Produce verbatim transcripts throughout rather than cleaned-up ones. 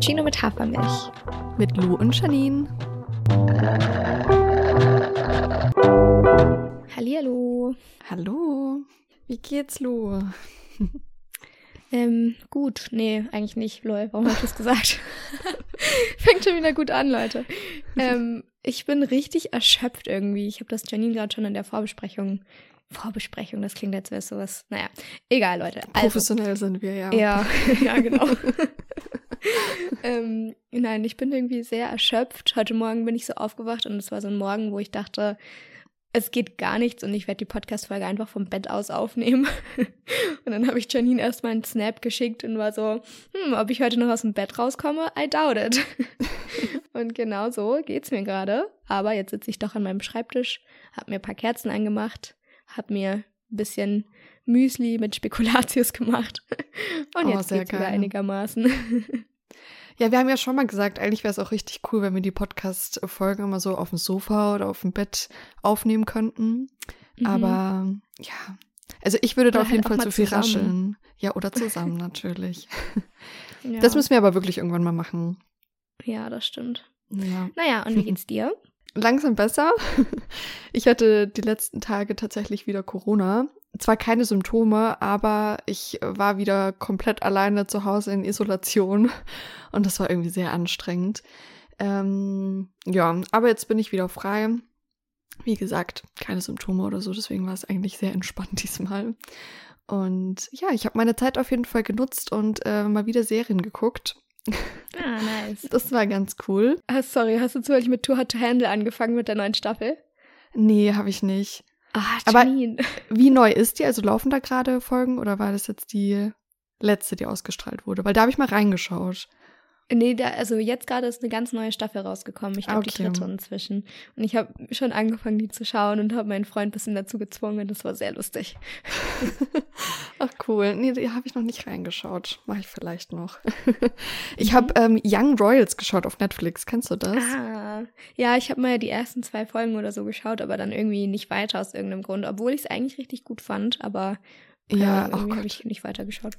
Cappuccino mit Hafermilch. Mit Lou und Janine. Hallihallo. Hallo. Wie geht's, Lou? ähm, gut. Nee, eigentlich nicht. Lol, warum hast du das gesagt? Fängt schon wieder gut an, Leute. Ähm, ich bin richtig erschöpft irgendwie. Ich habe das Janine gerade schon in der Vorbesprechung Vorbesprechung, das klingt, als wäre es sowas. Naja, egal, Leute. Also, professionell sind wir, ja. Ja, ja, genau. ähm, nein, ich bin irgendwie sehr erschöpft. Heute Morgen bin ich so aufgewacht und es war so ein Morgen, wo ich dachte, es geht gar nichts und ich werde die Podcast-Folge einfach vom Bett aus aufnehmen. Und dann habe ich Janine erstmal einen Snap geschickt und war so, hm, ob ich heute noch aus dem Bett rauskomme? I doubt it. Und genau so geht's mir gerade. Aber jetzt sitze ich doch an meinem Schreibtisch, habe mir ein paar Kerzen angemacht, habe mir ein bisschen Müsli mit Spekulatius gemacht. Und jetzt oh, geht's wieder einigermaßen. Ja, wir haben ja schon mal gesagt, eigentlich wäre es auch richtig cool, wenn wir die Podcast-Folgen immer so auf dem Sofa oder auf dem Bett aufnehmen könnten. Mhm. Aber ja, also ich würde da auf jeden Fall zu viel rascheln. Ja, oder zusammen natürlich. Ja. Das müssen wir aber wirklich irgendwann mal machen. Ja, das stimmt. Ja. Naja, und wie geht's dir? Langsam besser. Ich hatte die letzten Tage tatsächlich wieder Corona. Zwar keine Symptome, aber ich war wieder komplett alleine zu Hause in Isolation und das war irgendwie sehr anstrengend. Ähm, ja, aber jetzt bin ich wieder frei. Wie gesagt, keine Symptome oder so, deswegen war es eigentlich sehr entspannt diesmal. Und ja, ich habe meine Zeit auf jeden Fall genutzt und äh, mal wieder Serien geguckt. Ah, nice. Das war ganz cool. Ah, sorry, hast du zufällig mit Too Hot to Handle angefangen mit der neuen Staffel? Nee, habe ich nicht. Ah, Janine. Aber wie neu ist die? Also laufen da gerade Folgen oder war das jetzt die letzte, die ausgestrahlt wurde? Weil da habe ich mal reingeschaut. Nee, da, also jetzt gerade ist eine ganz neue Staffel rausgekommen. Ich glaube, okay. die dritte inzwischen. Und ich habe schon angefangen, die zu schauen und habe meinen Freund ein bisschen dazu gezwungen. Das war sehr lustig. Ach cool. Nee, die habe ich noch nicht reingeschaut. Mache ich vielleicht noch. Ich habe ähm, Young Royals geschaut auf Netflix. Kennst du das? Ah, ja, ich habe mal die ersten zwei Folgen oder so geschaut, aber dann irgendwie nicht weiter aus irgendeinem Grund. Obwohl ich es eigentlich richtig gut fand, aber ja, äh, irgendwie oh habe ich nicht weitergeschaut.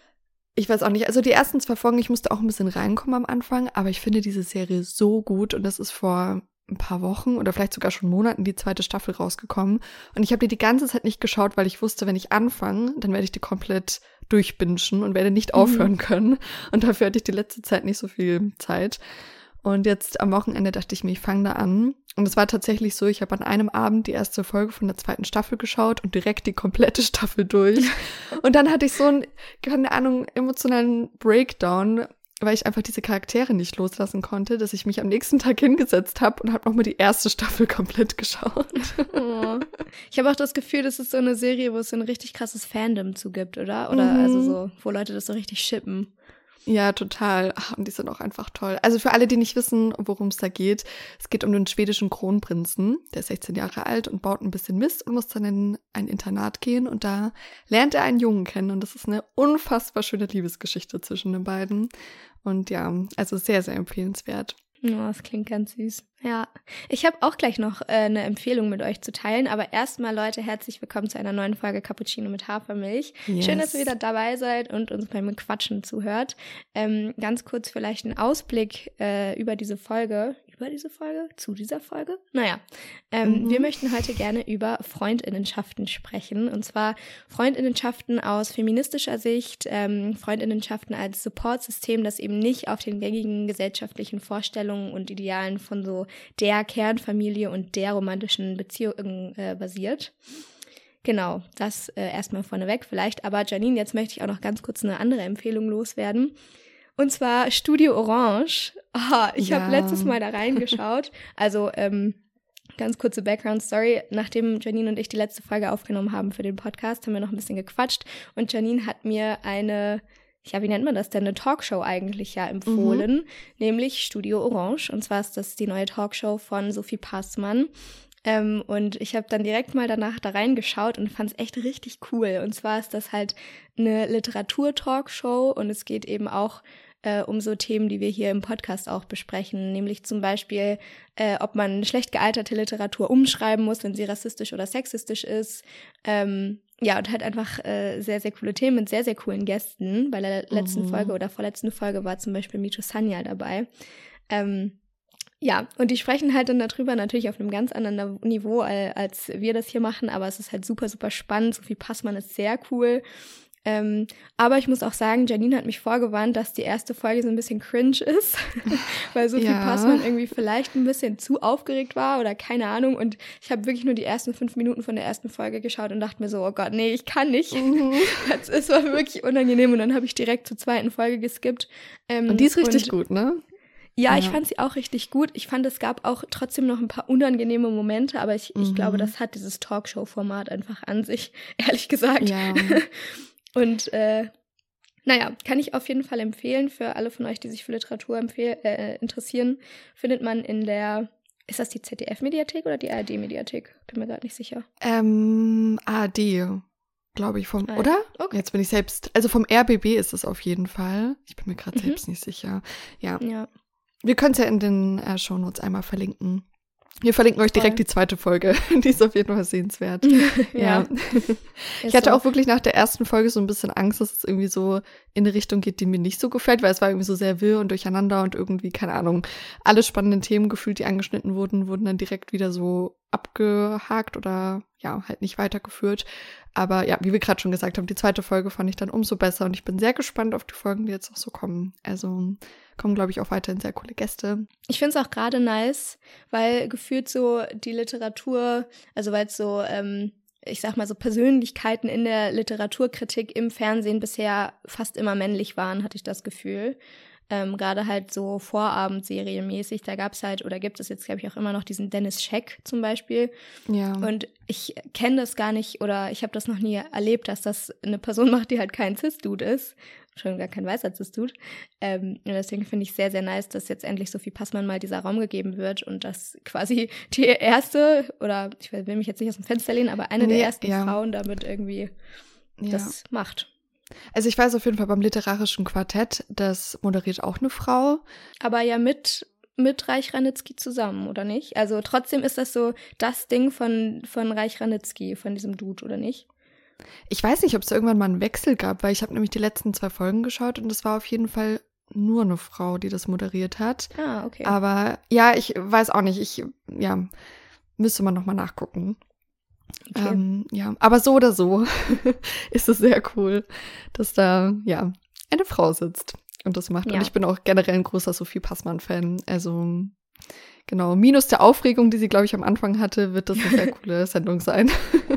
Ich weiß auch nicht, also die ersten zwei Folgen, ich musste auch ein bisschen reinkommen am Anfang, aber ich finde diese Serie so gut und das ist vor ein paar Wochen oder vielleicht sogar schon Monaten die zweite Staffel rausgekommen und ich habe die die ganze Zeit nicht geschaut, weil ich wusste, wenn ich anfange, dann werde ich die komplett durchbingen und werde nicht aufhören mhm. können und dafür hatte ich die letzte Zeit nicht so viel Zeit. Und jetzt am Wochenende dachte ich mir, ich fange da an. Und es war tatsächlich so, ich habe an einem Abend die erste Folge von der zweiten Staffel geschaut und direkt die komplette Staffel durch. Und dann hatte ich so einen, keine Ahnung, emotionalen Breakdown, weil ich einfach diese Charaktere nicht loslassen konnte, dass ich mich am nächsten Tag hingesetzt habe und habe nochmal die erste Staffel komplett geschaut. Oh. Ich habe auch das Gefühl, das ist so eine Serie, wo es so ein richtig krasses Fandom zu gibt, oder? Oder mhm. also so, wo Leute das so richtig shippen. Ja, total. Ach, und die sind auch einfach toll. Also für alle, die nicht wissen, worum es da geht, es geht um den schwedischen Kronprinzen, der ist sechzehn Jahre alt und baut ein bisschen Mist und muss dann in ein Internat gehen und da lernt er einen Jungen kennen und das ist eine unfassbar schöne Liebesgeschichte zwischen den beiden. Und ja, also sehr, sehr empfehlenswert. Oh, das klingt ganz süß. Ja, ich habe auch gleich noch äh, eine Empfehlung mit euch zu teilen, aber erstmal, Leute, herzlich willkommen zu einer neuen Folge Cappuccino mit Hafermilch. Yes. Schön, dass ihr wieder dabei seid und uns beim Quatschen zuhört. Ähm, ganz kurz vielleicht ein Ausblick äh, über diese Folge. Über diese Folge? Zu dieser Folge? Naja, ähm, mhm. wir möchten heute gerne über Freundinnenschaften sprechen. Und zwar Freundinnenschaften aus feministischer Sicht, ähm, Freundinnenschaften als Supportsystem, das eben nicht auf den gängigen gesellschaftlichen Vorstellungen und Idealen von so der Kernfamilie und der romantischen Beziehung äh, basiert. Genau, das äh, erstmal vorneweg vielleicht. Aber Janine, jetzt möchte ich auch noch ganz kurz eine andere Empfehlung loswerden. Und zwar Studio Orange. Oh, ich ja. habe letztes Mal da reingeschaut. Also ähm, ganz kurze Background-Story. Nachdem Janine und ich die letzte Folge aufgenommen haben für den Podcast, haben wir noch ein bisschen gequatscht. Und Janine hat mir eine, ja, wie nennt man das denn, eine Talkshow eigentlich ja empfohlen, mhm. nämlich Studio Orange. Und zwar ist das die neue Talkshow von Sophie Passmann. Ähm, und ich habe dann direkt mal danach da reingeschaut und fand es echt richtig cool. Und zwar ist das halt eine Literatur-Talkshow und es geht eben auch äh, um so Themen, die wir hier im Podcast auch besprechen, nämlich zum Beispiel, äh, ob man schlecht gealterte Literatur umschreiben muss, wenn sie rassistisch oder sexistisch ist, ähm, ja, und halt einfach äh, sehr, sehr coole Themen mit sehr, sehr coolen Gästen. Bei der letzten Mhm. Folge oder vorletzten Folge war zum Beispiel Mito Sanyal dabei. Ähm, ja, und die sprechen halt dann darüber natürlich auf einem ganz anderen Niveau, als wir das hier machen, aber es ist halt super, super spannend. Sophie Passmann ist sehr cool. Ähm, aber ich muss auch sagen, Janine hat mich vorgewarnt, dass die erste Folge so ein bisschen cringe ist, weil Sophie Ja. Passmann irgendwie vielleicht ein bisschen zu aufgeregt war oder keine Ahnung. Und ich habe wirklich nur die ersten fünf Minuten von der ersten Folge geschaut und dachte mir so, oh Gott, nee, ich kann nicht. Mhm. Es war wirklich unangenehm und dann habe ich direkt zur zweiten Folge geskippt. Ähm, Und die ist richtig und gut, ne? Ja, Ja. ich fand sie auch richtig gut. Ich fand, es gab auch trotzdem noch ein paar unangenehme Momente, aber ich, ich Mhm. glaube, das hat dieses Talkshow-Format einfach an sich, ehrlich gesagt. Ja. Und äh, naja, kann ich auf jeden Fall empfehlen für alle von euch, die sich für Literatur empfehl äh, interessieren. Findet man in der, ist das die Z D F-Mediathek oder die A R D-Mediathek? Bin mir gerade nicht sicher. Ähm, A R D, glaube ich, vom, Ah, oder? okay. Jetzt bin ich selbst, also vom R B B ist es auf jeden Fall. Ich bin mir gerade Mhm. selbst nicht sicher. Ja. Ja. Wir können es ja in den äh, Shownotes einmal verlinken. Wir verlinken euch direkt Voll. die zweite Folge. Die ist auf jeden Fall sehenswert. Ja. Ich Ist hatte so. auch wirklich nach der ersten Folge so ein bisschen Angst, dass es irgendwie so in eine Richtung geht, die mir nicht so gefällt, weil es war irgendwie so sehr wirr und durcheinander und irgendwie, keine Ahnung, alle spannenden Themen gefühlt, die angeschnitten wurden, wurden dann direkt wieder so abgehakt oder ja, halt nicht weitergeführt. Aber ja, wie wir gerade schon gesagt haben, die zweite Folge fand ich dann umso besser und ich bin sehr gespannt auf die Folgen, die jetzt noch so kommen. Also kommen, glaube ich, auch weiterhin sehr coole Gäste. Ich finde es auch gerade nice, weil gefühlt so die Literatur, also weil es so, ähm, ich sag mal so Persönlichkeiten in der Literaturkritik im Fernsehen bisher fast immer männlich waren, hatte ich das Gefühl. Ähm, gerade halt so Vorabendserien-mäßig, da gab es halt, oder gibt es jetzt, glaube ich, auch immer noch diesen Dennis Scheck zum Beispiel. Ja. Und ich kenne das gar nicht oder ich habe das noch nie erlebt, dass das eine Person macht, die halt kein Cis-Dude ist. Schon gar kein weißer Cis-Dude. Ähm, und deswegen finde ich sehr, sehr nice, dass jetzt endlich Sophie Passmann mal dieser Raum gegeben wird und dass quasi die erste, oder ich will mich jetzt nicht aus dem Fenster lehnen, aber eine Nee, der ersten ja. Frauen damit irgendwie Ja. das macht. Also ich weiß auf jeden Fall beim literarischen Quartett, das moderiert auch eine Frau. Aber ja mit, mit Reich Ranitzky zusammen, oder nicht? Also trotzdem ist das so das Ding von, von Reich Ranitzky, von diesem Dude, oder nicht? Ich weiß nicht, ob es da irgendwann mal einen Wechsel gab, weil ich habe nämlich die letzten zwei Folgen geschaut und es war auf jeden Fall nur eine Frau, die das moderiert hat. Ah, okay. Aber ja, ich weiß auch nicht. Ich, ja, müsste man nochmal nachgucken. Okay. Ähm, ja, aber so oder so ist es sehr cool, dass da, ja, eine Frau sitzt und das macht. Ja. Und ich bin auch generell ein großer Sophie Passmann-Fan. Also, genau, minus der Aufregung, die sie, glaube ich, am Anfang hatte, wird das eine sehr coole Sendung sein.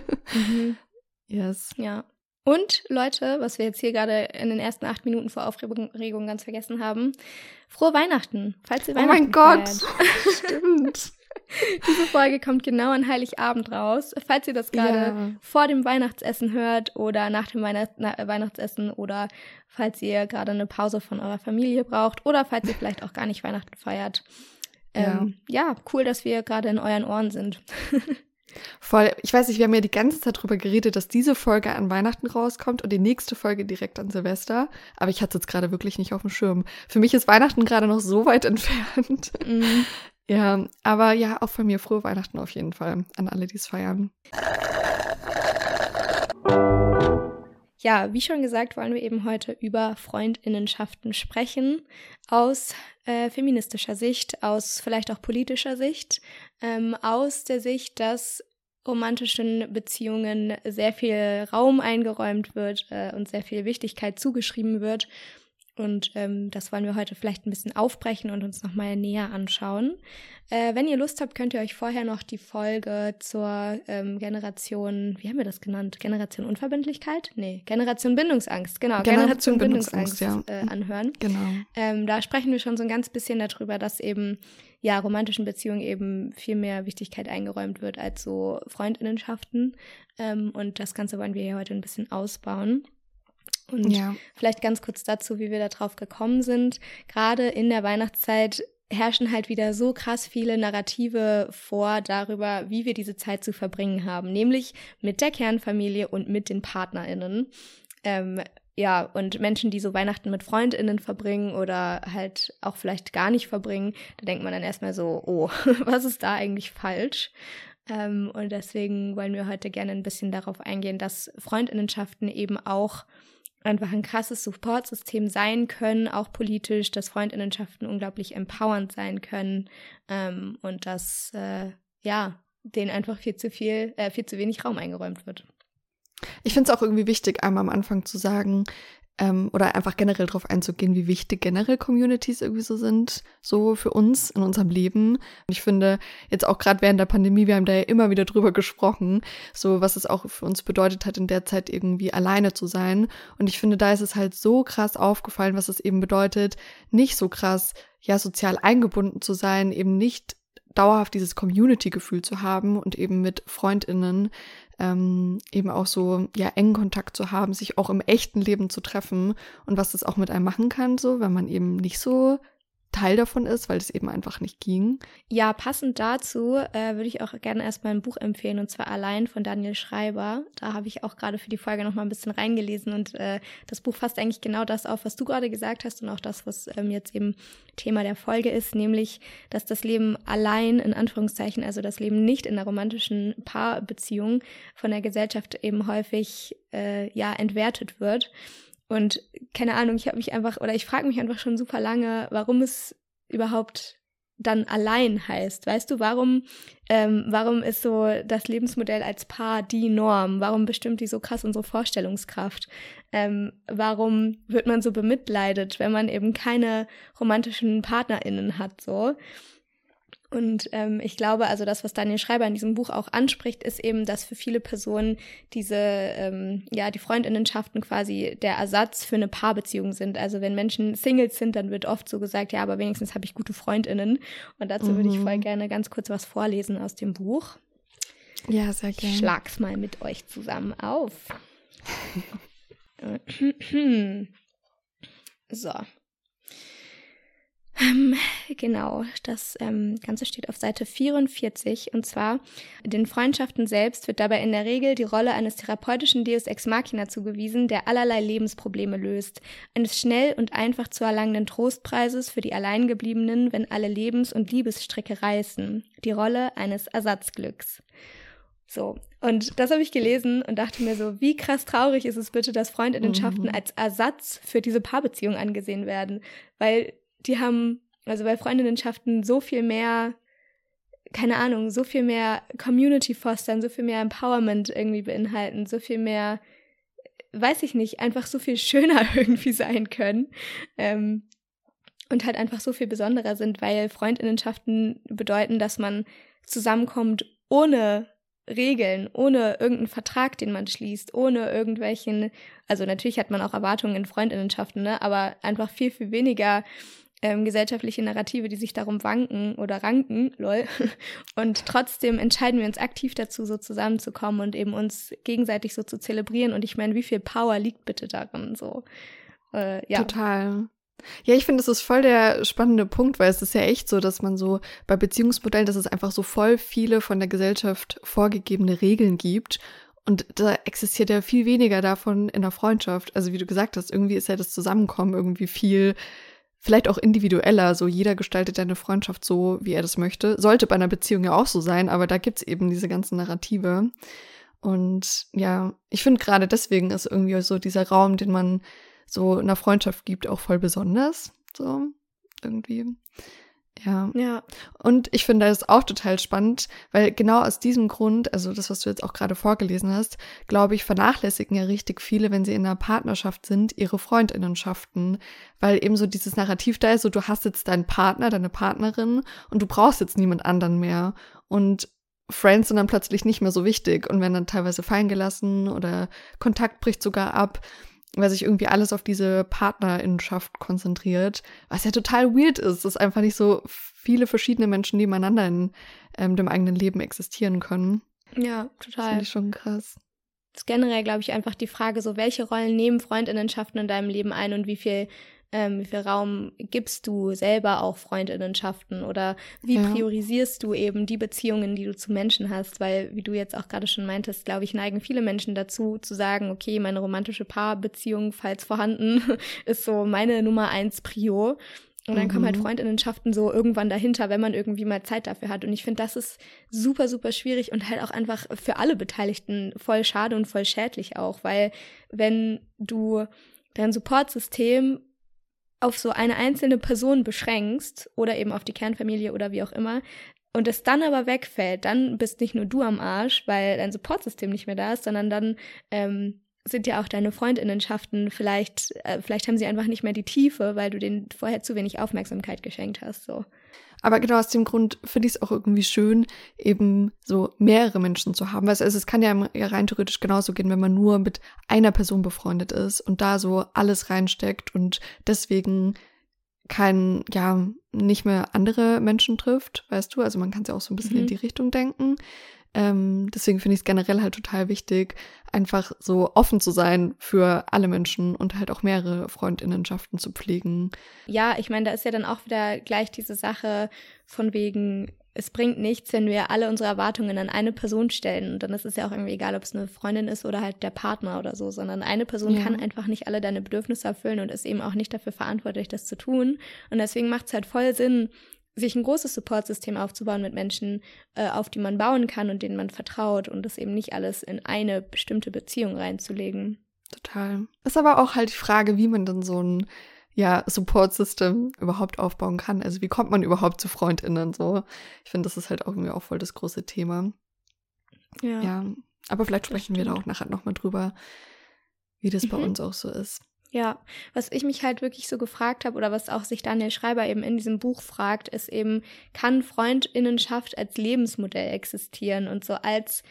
Mhm. Yes. Ja. Und Leute, was wir jetzt hier gerade in den ersten acht Minuten vor Aufregung ganz vergessen haben, frohe Weihnachten, falls ihr Oh Weihnachten mein Gott, feiert. stimmt. Diese Folge kommt genau an Heiligabend raus. Falls ihr das gerade Ja. vor dem Weihnachtsessen hört oder nach dem Weihnacht na, Weihnachtsessen oder falls ihr gerade eine Pause von eurer Familie braucht oder falls ihr vielleicht auch gar nicht Weihnachten feiert. Ähm, ja. ja, cool, dass wir gerade in euren Ohren sind. Voll, ich weiß nicht, wir haben ja die ganze Zeit drüber geredet, dass diese Folge an Weihnachten rauskommt und die nächste Folge direkt an Silvester. Aber ich hatte es jetzt gerade wirklich nicht auf dem Schirm. Für mich ist Weihnachten gerade noch so weit entfernt. Mhm. Ja, aber ja, auch von mir frohe Weihnachten auf jeden Fall an alle, die es feiern. Ja, wie schon gesagt, wollen wir eben heute über Freundinnenschaften sprechen, aus äh, feministischer Sicht, aus vielleicht auch politischer Sicht, ähm, aus der Sicht, dass romantischen Beziehungen sehr viel Raum eingeräumt wird äh, und sehr viel Wichtigkeit zugeschrieben wird. Und ähm, das wollen wir heute vielleicht ein bisschen aufbrechen und uns nochmal näher anschauen. Äh, wenn ihr Lust habt, könnt ihr euch vorher noch die Folge zur ähm, Generation, wie haben wir das genannt? Generation Unverbindlichkeit? Nee, Generation Bindungsangst, genau. Generation Generation Bindungsangst, Bindungsangst, äh, anhören. Genau. Ähm, da sprechen wir schon so ein ganz bisschen darüber, dass eben ja romantischen Beziehungen eben viel mehr Wichtigkeit eingeräumt wird als so Freundinnenschaften. Ähm, und das Ganze wollen wir hier heute ein bisschen ausbauen. Und Ja. vielleicht ganz kurz dazu, wie wir da drauf gekommen sind. Gerade in der Weihnachtszeit herrschen halt wieder so krass viele Narrative vor darüber, wie wir diese Zeit zu verbringen haben. Nämlich mit der Kernfamilie und mit den PartnerInnen. Ähm, ja, und Menschen, die so Weihnachten mit FreundInnen verbringen oder halt auch vielleicht gar nicht verbringen, da denkt man dann erstmal so, oh, was ist da eigentlich falsch? Ähm, und deswegen wollen wir heute gerne ein bisschen darauf eingehen, dass Freundinnenschaften eben auch einfach ein krasses Supportsystem sein können, auch politisch, dass Freundinnenschaften unglaublich empowernd sein können ähm, und dass, äh, ja, denen einfach viel zu viel, äh, viel zu wenig Raum eingeräumt wird. Ich finde es auch irgendwie wichtig, einmal am Anfang zu sagen, ähm, oder einfach generell darauf einzugehen, wie wichtig generell Communities irgendwie so sind, so für uns in unserem Leben. Und ich finde, jetzt auch gerade während der Pandemie, wir haben da ja immer wieder drüber gesprochen, so was es auch für uns bedeutet hat, in der Zeit irgendwie alleine zu sein. Und ich finde, da ist es halt so krass aufgefallen, was es eben bedeutet, nicht so krass, ja, sozial eingebunden zu sein, eben nicht dauerhaft dieses Community-Gefühl zu haben und eben mit FreundInnen ähm, eben auch so ja engen Kontakt zu haben, sich auch im echten Leben zu treffen und was das auch mit einem machen kann, so wenn man eben nicht so Teil davon ist, weil es eben einfach nicht ging. Ja, passend dazu äh, würde ich auch gerne erstmal ein Buch empfehlen, und zwar Allein von Daniel Schreiber. Da habe ich auch gerade für die Folge noch mal ein bisschen reingelesen und äh, das Buch fasst eigentlich genau das auf, was du gerade gesagt hast und auch das, was ähm, jetzt eben Thema der Folge ist, nämlich, dass das Leben allein, in Anführungszeichen, also das Leben nicht in einer romantischen Paarbeziehung von der Gesellschaft eben häufig äh, ja entwertet wird. Und keine Ahnung, ich habe mich einfach, oder ich frage mich einfach schon super lange, warum es überhaupt dann allein heißt. Weißt du, warum, ähm, warum ist so das Lebensmodell als Paar die Norm? Warum bestimmt die so krass unsere Vorstellungskraft? Ähm, warum wird man so bemitleidet, wenn man eben keine romantischen PartnerInnen hat, so? Und ähm, ich glaube, also das, was Daniel Schreiber in diesem Buch auch anspricht, ist eben, dass für viele Personen diese, ähm, ja, die Freundinnenschaften quasi der Ersatz für eine Paarbeziehung sind. Also wenn Menschen Singles sind, dann wird oft so gesagt, ja, aber wenigstens habe ich gute Freundinnen. Und dazu mhm. würde ich voll gerne ganz kurz was vorlesen aus dem Buch. Ja, sehr gerne. Ich schlag's mal mit euch zusammen auf. So. Ähm, genau, das ähm, Ganze steht auf Seite vierundvierzig, und zwar: Den Freundschaften selbst wird dabei in der Regel die Rolle eines therapeutischen Deus Ex Machina zugewiesen, der allerlei Lebensprobleme löst, eines schnell und einfach zu erlangenden Trostpreises für die Alleingebliebenen, wenn alle Lebens- und Liebesstricke reißen, die Rolle eines Ersatzglücks. So, und das habe ich gelesen und dachte mir so, wie krass traurig ist es bitte, dass Freundinnenschaften mhm. als Ersatz für diese Paarbeziehung angesehen werden, weil die haben, also bei Freundinnenschaften so viel mehr, keine Ahnung, so viel mehr Community fostern, so viel mehr Empowerment irgendwie beinhalten, so viel mehr, weiß ich nicht, einfach so viel schöner irgendwie sein können ähm, und halt einfach so viel besonderer sind, weil Freundinnenschaften bedeuten, dass man zusammenkommt ohne Regeln, ohne irgendeinen Vertrag, den man schließt, ohne irgendwelchen, also natürlich hat man auch Erwartungen in Freundinnenschaften, ne, aber einfach viel, viel weniger Ähm, gesellschaftliche Narrative, die sich darum wanken oder ranken, lol. Und trotzdem entscheiden wir uns aktiv dazu, so zusammenzukommen und eben uns gegenseitig so zu zelebrieren. Und ich meine, wie viel Power liegt bitte darin? So, äh, ja. Total. Ja, ich finde, das ist voll der spannende Punkt, weil es ist ja echt so, dass man so bei Beziehungsmodellen, dass es einfach so voll viele von der Gesellschaft vorgegebene Regeln gibt. Und da existiert ja viel weniger davon in der Freundschaft. Also wie du gesagt hast, irgendwie ist ja das Zusammenkommen irgendwie viel vielleicht auch individueller, so jeder gestaltet eine Freundschaft so, wie er das möchte. Sollte bei einer Beziehung ja auch so sein, aber da gibt's eben diese ganzen Narrative. Und ja, ich finde gerade deswegen ist irgendwie so dieser Raum, den man so einer Freundschaft gibt, auch voll besonders. So, irgendwie. Ja. Ja. Und ich finde das auch total spannend, weil genau aus diesem Grund, also das, was du jetzt auch gerade vorgelesen hast, glaube ich, vernachlässigen ja richtig viele, wenn sie in einer Partnerschaft sind, ihre Freundinnenschaften, weil eben so dieses Narrativ da ist, so du hast jetzt deinen Partner, deine Partnerin und du brauchst jetzt niemand anderen mehr und Friends sind dann plötzlich nicht mehr so wichtig und werden dann teilweise fallen gelassen oder Kontakt bricht sogar ab, weil sich irgendwie alles auf diese Partnerinnenschaft konzentriert, was ja total weird ist, dass einfach nicht so viele verschiedene Menschen nebeneinander in ähm, dem eigenen Leben existieren können. Ja, total. Das finde ich schon krass. Das ist generell, glaube ich, einfach die Frage, so welche Rollen nehmen Freundinnenschaften in deinem Leben ein und wie viel ähm, wie viel Raum gibst du selber auch Freundinnenschaften oder wie ja. priorisierst du eben die Beziehungen, die du zu Menschen hast, weil, wie du jetzt auch gerade schon meintest, glaube ich, neigen viele Menschen dazu, zu sagen, okay, meine romantische Paarbeziehung, falls vorhanden, ist so meine Nummer eins Prio. Und dann Mhm. kommen halt Freundinnenschaften so irgendwann dahinter, wenn man irgendwie mal Zeit dafür hat. Und ich finde, das ist super, super schwierig und halt auch einfach für alle Beteiligten voll schade und voll schädlich auch, weil wenn du dein Supportsystem auf so eine einzelne Person beschränkst oder eben auf die Kernfamilie oder wie auch immer und es dann aber wegfällt, dann bist nicht nur du am Arsch, weil dein Supportsystem nicht mehr da ist, sondern dann ähm, sind ja auch deine Freundinnenschaften vielleicht, äh, vielleicht haben sie einfach nicht mehr die Tiefe, weil du denen vorher zu wenig Aufmerksamkeit geschenkt hast, so. Aber genau aus dem Grund finde ich es auch irgendwie schön, eben so mehrere Menschen zu haben. Also es kann ja rein theoretisch genauso gehen, wenn man nur mit einer Person befreundet ist und da so alles reinsteckt und deswegen kein, ja, nicht mehr andere Menschen trifft, weißt du? Also man kann es ja auch so ein bisschen Mhm. in die Richtung denken. Ähm, deswegen finde ich es generell halt total wichtig, einfach so offen zu sein für alle Menschen und halt auch mehrere Freundinnenschaften zu pflegen. Ja, ich meine, da ist ja dann auch wieder gleich diese Sache von wegen, es bringt nichts, wenn wir alle unsere Erwartungen an eine Person stellen. Und dann ist es ja auch irgendwie egal, ob es eine Freundin ist oder halt der Partner oder so, sondern eine Person Ja. kann einfach nicht alle deine Bedürfnisse erfüllen und ist eben auch nicht dafür verantwortlich, das zu tun. Und deswegen macht es halt voll Sinn, sich ein großes Supportsystem aufzubauen mit Menschen, äh, auf die man bauen kann und denen man vertraut und das eben nicht alles in eine bestimmte Beziehung reinzulegen. Total. Ist aber auch halt die Frage, wie man dann so ein ja, Support-System überhaupt aufbauen kann. Also wie kommt man überhaupt zu FreundInnen so? Ich finde, das ist halt auch irgendwie auch voll das große Thema. Ja. Ja, aber vielleicht Das sprechen wir da stimmt. auch nachher nochmal drüber, wie das bei Mhm. uns auch so ist. Ja, was ich mich halt wirklich so gefragt habe oder was auch sich Daniel Schreiber eben in diesem Buch fragt, ist eben, kann Freundinnenschaft als Lebensmodell existieren und so als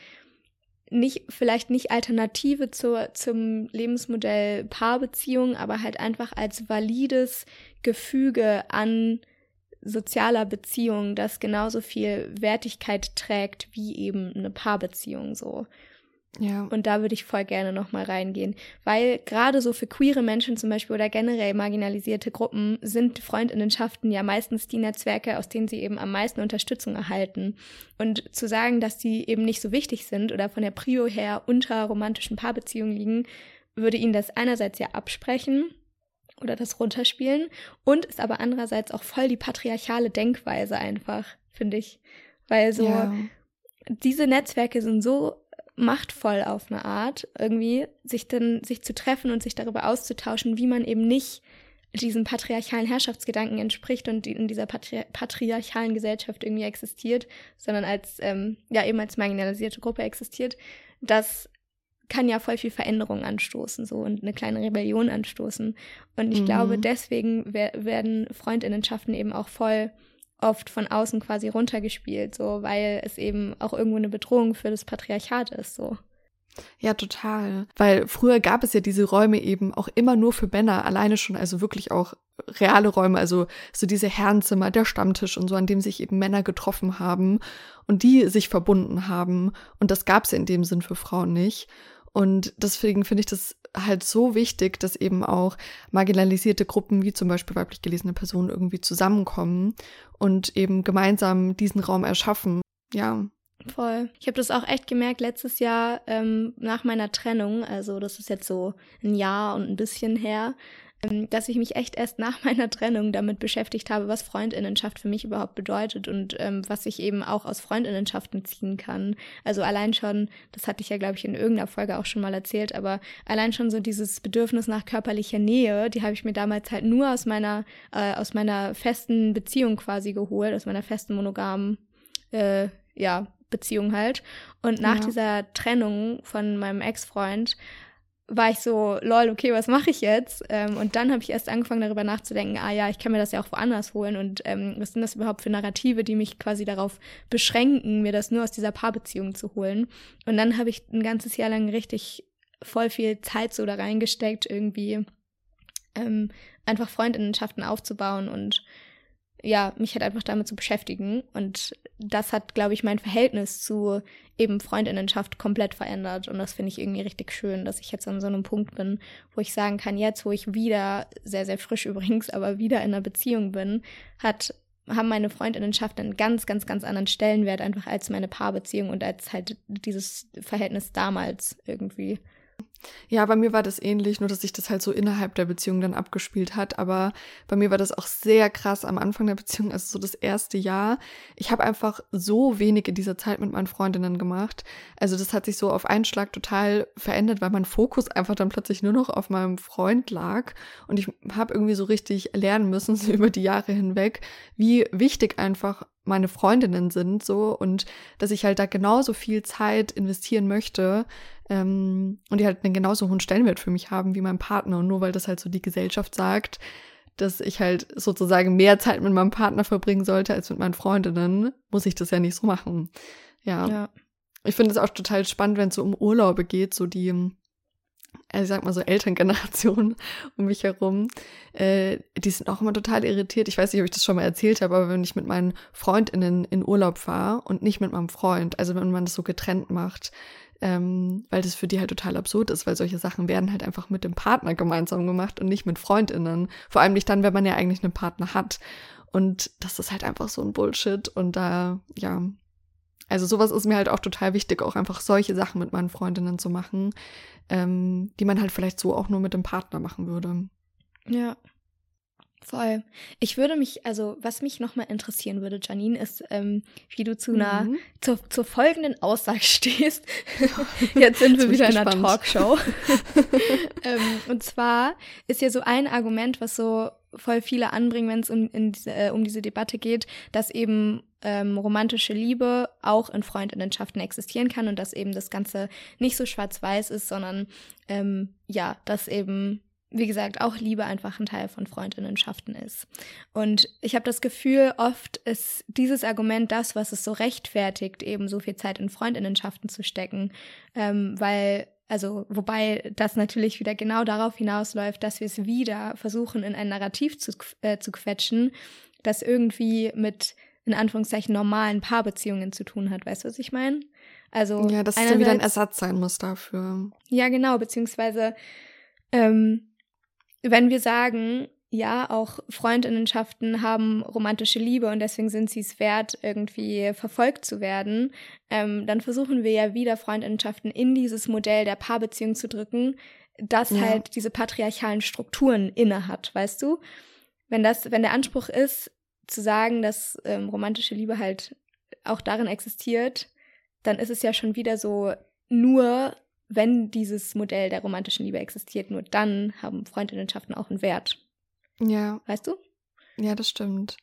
nicht, vielleicht nicht Alternative zur, zum Lebensmodell Paarbeziehung, aber halt einfach als valides Gefüge an sozialer Beziehung, das genauso viel Wertigkeit trägt wie eben eine Paarbeziehung so. Ja. Und da würde ich voll gerne nochmal reingehen, weil gerade so für queere Menschen zum Beispiel oder generell marginalisierte Gruppen sind Freundinnenschaften ja meistens die Netzwerke, aus denen sie eben am meisten Unterstützung erhalten. Und zu sagen, dass die eben nicht so wichtig sind oder von der Prio her unter romantischen Paarbeziehungen liegen, würde ihnen das einerseits ja absprechen oder das runterspielen und ist aber andererseits auch voll die patriarchale Denkweise einfach, finde ich. Weil so Ja. diese Netzwerke sind so machtvoll auf eine Art, irgendwie, sich dann, sich zu treffen und sich darüber auszutauschen, wie man eben nicht diesem patriarchalen Herrschaftsgedanken entspricht und die in dieser patri- patriarchalen Gesellschaft irgendwie existiert, sondern als, ähm, ja, eben als marginalisierte Gruppe existiert, das kann ja voll viel Veränderung anstoßen, so, und eine kleine Rebellion anstoßen. Und ich Mhm. glaube, deswegen wer- werden Freundinnenschaften eben auch voll oft von außen quasi runtergespielt, so, weil es eben auch irgendwo eine Bedrohung für das Patriarchat ist, so. Ja, total. Weil früher gab es ja diese Räume eben auch immer nur für Männer, alleine schon, also wirklich auch reale Räume, also so diese Herrenzimmer, der Stammtisch und so, an dem sich eben Männer getroffen haben und die sich verbunden haben. Und das gab es ja in dem Sinn für Frauen nicht. Und deswegen finde ich das halt so wichtig, dass eben auch marginalisierte Gruppen, wie zum Beispiel weiblich gelesene Personen, irgendwie zusammenkommen und eben gemeinsam diesen Raum erschaffen. Ja. Voll. Ich habe das auch echt gemerkt letztes Jahr ähm, nach meiner Trennung, also das ist jetzt so ein Jahr und ein bisschen her, ähm, dass ich mich echt erst nach meiner Trennung damit beschäftigt habe, was Freundinnenschaft für mich überhaupt bedeutet und ähm, was ich eben auch aus Freundinnenschaften ziehen kann. Also allein schon, das hatte ich ja, glaube ich, in irgendeiner Folge auch schon mal erzählt, aber allein schon so dieses Bedürfnis nach körperlicher Nähe, die habe ich mir damals halt nur aus meiner, äh, aus meiner festen Beziehung quasi geholt, aus meiner festen monogamen, äh, ja, Beziehung halt. Und nach Ja. dieser Trennung von meinem Ex-Freund war ich so, lol, okay, was mache ich jetzt? Ähm, und dann habe ich erst angefangen, darüber nachzudenken, ah ja, ich kann mir das ja auch woanders holen und ähm, was sind das überhaupt für Narrative, die mich quasi darauf beschränken, mir das nur aus dieser Paarbeziehung zu holen. Und dann habe ich ein ganzes Jahr lang richtig voll viel Zeit so da reingesteckt, irgendwie ähm, einfach Freundinnenschaften aufzubauen und ja, mich halt einfach damit zu beschäftigen. Und das hat, glaube ich, mein Verhältnis zu eben Freundinnenschaft komplett verändert. Und das finde ich irgendwie richtig schön, dass ich jetzt an so einem Punkt bin, wo ich sagen kann, jetzt, wo ich wieder, sehr, sehr frisch übrigens, aber wieder in einer Beziehung bin, hat, haben meine Freundinnenschaften einen ganz, ganz, ganz anderen Stellenwert einfach als meine Paarbeziehung und als halt dieses Verhältnis damals irgendwie. Ja, bei mir war das ähnlich, nur dass sich das halt so innerhalb der Beziehung dann abgespielt hat. Aber bei mir war das auch sehr krass am Anfang der Beziehung, also so das erste Jahr. Ich habe einfach so wenig in dieser Zeit mit meinen Freundinnen gemacht. Also das hat sich so auf einen Schlag total verändert, weil mein Fokus einfach dann plötzlich nur noch auf meinem Freund lag. Und ich habe irgendwie so richtig lernen müssen, so über die Jahre hinweg, wie wichtig einfach meine Freundinnen sind, so, und dass ich halt da genauso viel Zeit investieren möchte, ähm, und die halt einen genauso hohen Stellenwert für mich haben wie mein Partner. Und nur weil das halt so die Gesellschaft sagt, dass ich halt sozusagen mehr Zeit mit meinem Partner verbringen sollte als mit meinen Freundinnen, muss ich das ja nicht so machen. Ja. Ja. Ich finde es auch total spannend, wenn es so um Urlaube geht, so die, also ich sag mal so Elterngeneration um mich herum, äh, die sind auch immer total irritiert. Ich weiß nicht, ob ich das schon mal erzählt habe, aber wenn ich mit meinen FreundInnen in Urlaub fahre und nicht mit meinem Freund, also wenn man das so getrennt macht, ähm, weil das für die halt total absurd ist, weil solche Sachen werden halt einfach mit dem Partner gemeinsam gemacht und nicht mit FreundInnen. Vor allem nicht dann, wenn man ja eigentlich einen Partner hat. Und das ist halt einfach so ein Bullshit. Und da, ja, also sowas ist mir halt auch total wichtig, auch einfach solche Sachen mit meinen Freundinnen zu machen, ähm, die man halt vielleicht so auch nur mit dem Partner machen würde. Ja, voll. Ich würde mich, also was mich nochmal interessieren würde, Janine, ist, ähm, wie du zu einer, Mhm. zur, zur folgenden Aussage stehst. Jetzt sind wir Jetzt bin ich wieder in einer gespannt. Talkshow. ähm, und zwar ist ja so ein Argument, was so voll viele anbringen, wenn es um, in diese, äh, um diese Debatte geht, dass eben ähm, romantische Liebe auch in Freundinnenschaften existieren kann und dass eben das Ganze nicht so schwarz-weiß ist, sondern ähm, ja, dass eben, wie gesagt, auch Liebe einfach ein Teil von Freundinnenschaften ist. Und ich habe das Gefühl, oft ist dieses Argument das, was es so rechtfertigt, eben so viel Zeit in Freundinnenschaften zu stecken, ähm, weil Also, wobei das natürlich wieder genau darauf hinausläuft, dass wir es wieder versuchen, in ein Narrativ zu, äh, zu quetschen, das irgendwie mit, in Anführungszeichen, normalen Paarbeziehungen zu tun hat. Weißt du, was ich meine? Also, Ja, dass es dann wieder ein Ersatz sein muss dafür. Ja, genau, beziehungsweise, ähm, wenn wir sagen, ja, auch Freundinnenschaften haben romantische Liebe und deswegen sind sie es wert, irgendwie verfolgt zu werden, ähm, dann versuchen wir ja wieder Freundinnenschaften in dieses Modell der Paarbeziehung zu drücken, das Ja. halt diese patriarchalen Strukturen inne hat, weißt du? Wenn das, wenn der Anspruch ist, zu sagen, dass ähm, romantische Liebe halt auch darin existiert, dann ist es ja schon wieder so, nur wenn dieses Modell der romantischen Liebe existiert, nur dann haben Freundinnenschaften auch einen Wert. Ja, Weißt du? ja, das stimmt.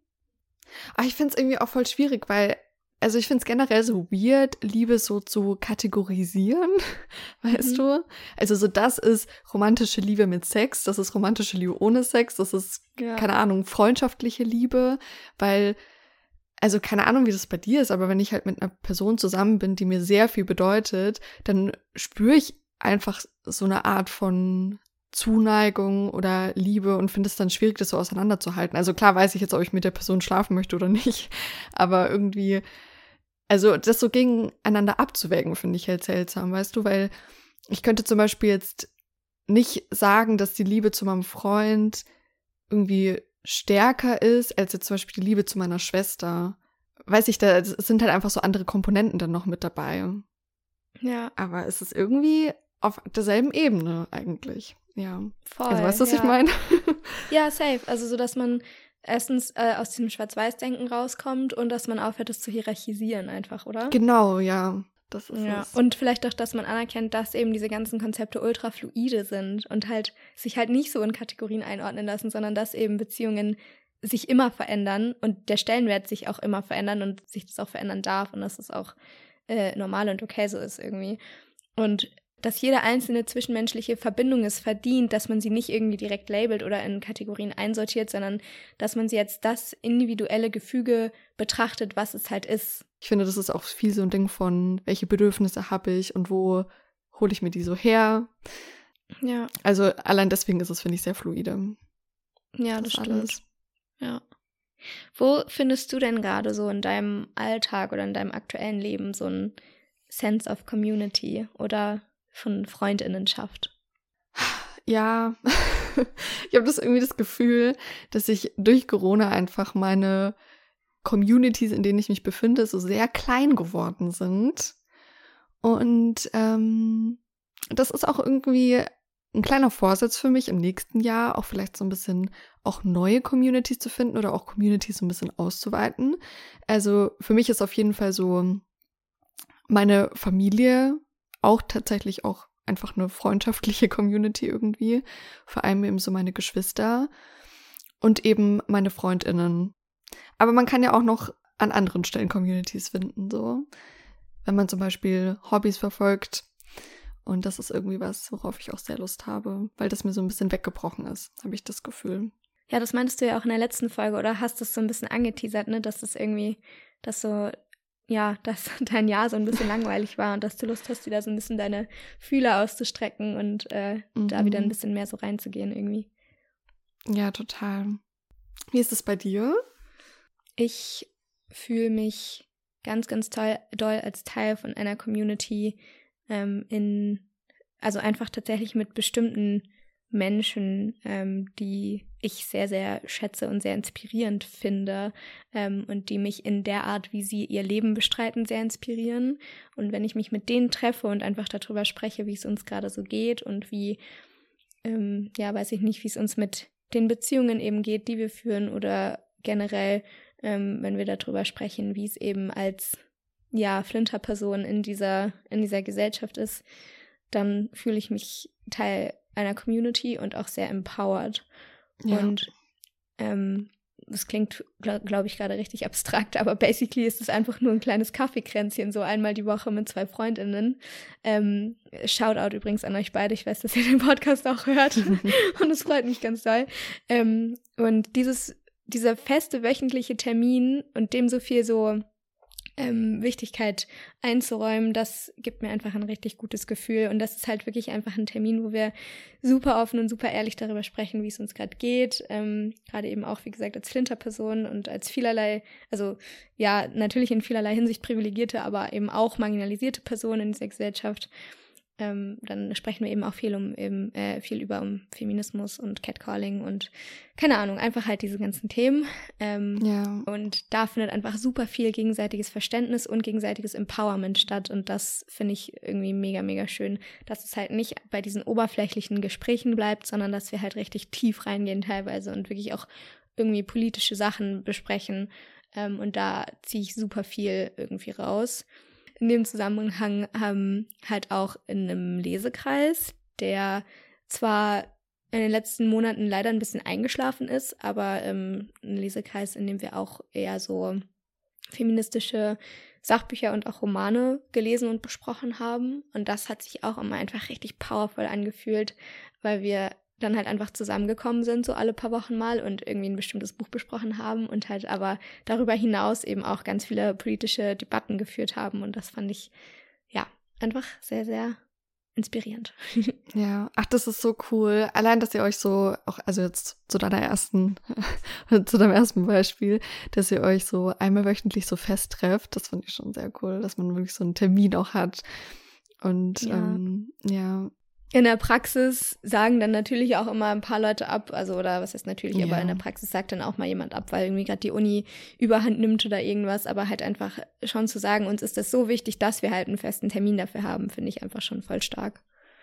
Aber ich finde es irgendwie auch voll schwierig, weil, also ich finde es generell so weird, Liebe so zu kategorisieren, weißt Mhm. du? Also so, das ist romantische Liebe mit Sex, das ist romantische Liebe ohne Sex, das ist, Ja. keine Ahnung, freundschaftliche Liebe, weil, also keine Ahnung, wie das bei dir ist, aber wenn ich halt mit einer Person zusammen bin, die mir sehr viel bedeutet, dann spüre ich einfach so eine Art von Zuneigung oder Liebe und finde es dann schwierig, das so auseinanderzuhalten. Also klar weiß ich jetzt, ob ich mit der Person schlafen möchte oder nicht, aber irgendwie, also das so gegeneinander abzuwägen, finde ich halt seltsam, weißt du, weil ich könnte zum Beispiel jetzt nicht sagen, dass die Liebe zu meinem Freund irgendwie stärker ist, als jetzt zum Beispiel die Liebe zu meiner Schwester. Weiß ich, da es sind halt einfach so andere Komponenten dann noch mit dabei. Ja, Aber es ist irgendwie auf derselben Ebene eigentlich. Ja. voll. Also weißt du, was ja. ich meine? Ja, safe. Also so, dass man erstens äh, aus diesem Schwarz-Weiß-Denken rauskommt und dass man aufhört, es zu hierarchisieren einfach, oder? Genau, ja. Das ist Ja, es. und vielleicht auch, dass man anerkennt, dass eben diese ganzen Konzepte ultra fluide sind und halt sich halt nicht so in Kategorien einordnen lassen, sondern dass eben Beziehungen sich immer verändern und der Stellenwert sich auch immer verändern und sich das auch verändern darf und dass es auch äh, normal und okay so ist irgendwie. Und dass jede einzelne zwischenmenschliche Verbindung es verdient, dass man sie nicht irgendwie direkt labelt oder in Kategorien einsortiert, sondern dass man sie als das individuelle Gefüge betrachtet, was es halt ist. Ich finde, das ist auch viel so ein Ding von, welche Bedürfnisse habe ich und wo hole ich mir die so her. Ja, Also allein deswegen ist es, finde ich, sehr fluide. ja, das, Das stimmt. alles. Ja. Wo findest du denn gerade so in deinem Alltag oder in deinem aktuellen Leben so ein Sense of Community oder von Freundinnenschaft? Ja, ich habe das irgendwie das Gefühl, dass ich durch Corona einfach meine Communities, in denen ich mich befinde, so sehr klein geworden sind. Und ähm, das ist auch irgendwie ein kleiner Vorsatz für mich im nächsten Jahr, auch vielleicht so ein bisschen auch neue Communities zu finden oder auch Communities so ein bisschen auszuweiten. Also für mich ist auf jeden Fall so meine Familie auch tatsächlich auch einfach eine freundschaftliche Community irgendwie. Vor allem eben so meine Geschwister und eben meine FreundInnen. Aber man kann ja auch noch an anderen Stellen Communities finden, so. Wenn man zum Beispiel Hobbys verfolgt. Und das ist irgendwie was, worauf ich auch sehr Lust habe, weil das mir so ein bisschen weggebrochen ist, habe ich das Gefühl. Ja, das meintest du ja auch in der letzten Folge, oder hast du es so ein bisschen angeteasert, ne, dass das irgendwie, dass so, ja, dass dein Jahr so ein bisschen langweilig war und dass du Lust hast, wieder so ein bisschen deine Fühler auszustrecken und äh, mhm. da wieder ein bisschen mehr so reinzugehen irgendwie. Ja, total. Wie ist es bei dir? Ich fühle mich ganz, ganz toll, doll als Teil von einer Community, ähm, in, also einfach tatsächlich mit bestimmten Menschen, ähm, die ich sehr, sehr schätze und sehr inspirierend finde, ähm, und die mich in der Art, wie sie ihr Leben bestreiten, sehr inspirieren. Und wenn ich mich mit denen treffe und einfach darüber spreche, wie es uns gerade so geht und wie, ähm, ja, weiß ich nicht, wie es uns mit den Beziehungen eben geht, die wir führen oder generell, ähm, wenn wir darüber sprechen, wie es eben als, ja, Flinterperson in dieser, in dieser Gesellschaft ist, dann fühle ich mich Teil einer Community und auch sehr empowered. Ja. Und ähm, das klingt, glaube glaub ich, gerade richtig abstrakt, aber basically ist es einfach nur ein kleines Kaffeekränzchen, so einmal die Woche mit zwei FreundInnen. Ähm, Shoutout übrigens an euch beide, ich weiß, dass ihr den Podcast auch hört und es freut mich ganz doll. Ähm, und dieses, dieser feste wöchentliche Termin und dem so viel so Ähm, Wichtigkeit einzuräumen, das gibt mir einfach ein richtig gutes Gefühl und das ist halt wirklich einfach ein Termin, wo wir super offen und super ehrlich darüber sprechen, wie es uns gerade geht, ähm, gerade eben auch, wie gesagt, als Flinterperson und als vielerlei, also ja, natürlich in vielerlei Hinsicht privilegierte, aber eben auch marginalisierte Person in dieser Gesellschaft. Ähm, dann sprechen wir eben auch viel um eben äh, viel über um Feminismus und Catcalling und keine Ahnung, einfach halt diese ganzen Themen. Ähm, ja. Und da findet einfach super viel gegenseitiges Verständnis und gegenseitiges Empowerment statt und das finde ich irgendwie mega, mega schön, dass es halt nicht bei diesen oberflächlichen Gesprächen bleibt, sondern dass wir halt richtig tief reingehen teilweise und wirklich auch irgendwie politische Sachen besprechen, ähm, und da ziehe ich super viel irgendwie raus. In dem Zusammenhang ähm, halt auch in einem Lesekreis, der zwar in den letzten Monaten leider ein bisschen eingeschlafen ist, aber ähm, ein Lesekreis, in dem wir auch eher so feministische Sachbücher und auch Romane gelesen und besprochen haben. Und das hat sich auch immer einfach richtig powerful angefühlt, weil wir dann halt einfach zusammengekommen sind, so alle paar Wochen mal und irgendwie ein bestimmtes Buch besprochen haben und halt aber darüber hinaus eben auch ganz viele politische Debatten geführt haben und das fand ich, ja, einfach sehr, sehr inspirierend. Ja, ach, das ist so cool. Allein, dass ihr euch so, auch, also jetzt zu deiner ersten, zu deinem ersten Beispiel, dass ihr euch so einmal wöchentlich so festtrefft, das finde ich schon sehr cool, dass man wirklich so einen Termin auch hat. Und ja. Ähm, ja. In der Praxis sagen dann natürlich auch immer ein paar Leute ab, also oder was heißt natürlich, ja. aber in der Praxis sagt dann auch mal jemand ab, weil irgendwie gerade die Uni überhand nimmt oder irgendwas, aber halt einfach schon zu sagen, uns ist das so wichtig, dass wir halt einen festen Termin dafür haben, finde ich einfach schon voll stark.